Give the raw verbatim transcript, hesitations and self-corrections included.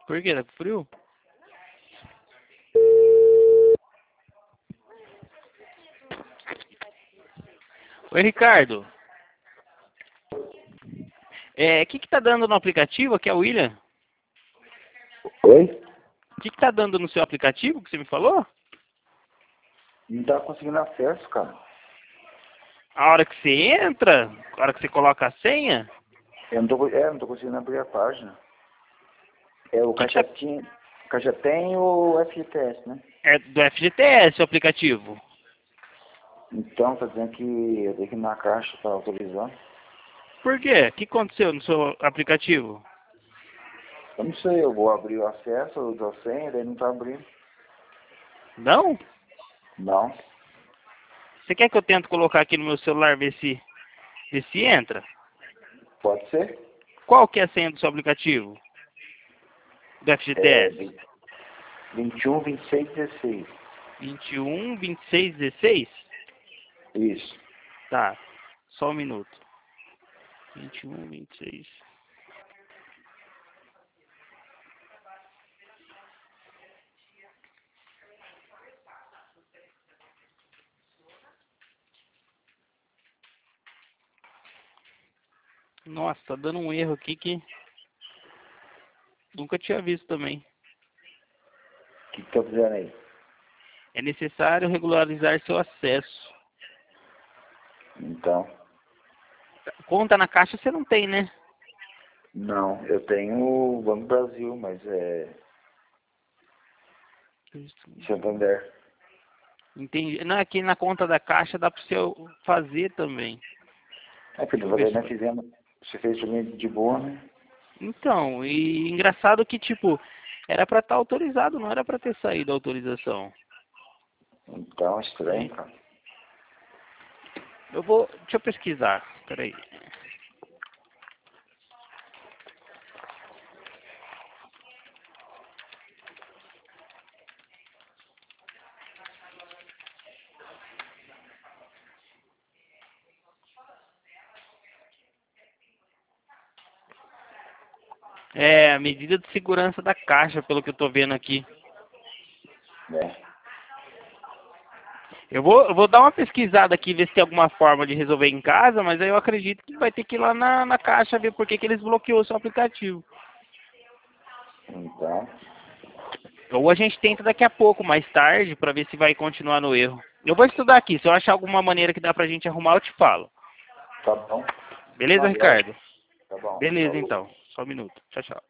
Por quê? Tá com frio? Oi, Ricardo. É, o que que tá dando no aplicativo? Aqui é o William. Oi? O que que tá dando no seu aplicativo que você me falou? Não tá conseguindo acesso, cara. A hora que você entra, a hora que você coloca a senha, Eu não tô, é, não tô conseguindo abrir a página. É o que que tá... Caixatinho, Caixatem e o F G T S, né? é do F G T S o aplicativo. Então, tá dizendo que eu tenho que ir na caixa pra autorizar. Por quê? O que aconteceu no seu aplicativo? Eu não sei, eu vou abrir o acesso, eu dou a senha, daí não tá abrindo. Não? Não, Você quer que eu tente colocar aqui no meu celular, ver se, ver se entra? pode ser. Qual que é a senha do seu aplicativo? Do É F G T S? vinte e um, vinte e seis, dezesseis. vinte e um, vinte e seis, dezesseis? Isso. Tá, só um minuto. vinte e um, vinte e seis. Nossa, tá dando um erro aqui que nunca tinha visto também. O que que tá dizendo aí? É necessário regularizar seu acesso. Então, Conta na caixa você não tem, né? não, eu tenho o Banco Brasil, mas é Santander. Entendi. Não, aqui na conta da caixa dá para você fazer também. É, Deixa filho, eu ver você se nós vai. fizemos, você fez também de boa, né? Então, e engraçado que, tipo, era para estar autorizado, não era para ter saído a autorização. Então, estranho, Estranho. cara. Eu vou. Deixa eu pesquisar. Peraí. É, a medida de segurança da caixa, pelo que eu tô vendo aqui. É. Eu vou, eu vou dar uma pesquisada aqui, ver se tem alguma forma de resolver em casa, mas aí eu acredito que vai ter que ir lá na, na caixa ver por que que eles bloqueou o seu aplicativo. Então, Ou a gente tenta daqui a pouco, mais tarde, para ver se vai continuar no erro. Eu vou estudar aqui, se eu achar alguma maneira que dá pra gente arrumar, eu te falo. tá bom. Beleza, Não, eu acho. Ricardo? Tá bom. Beleza, Falou. então. Só um minuto. Tchau, tchau.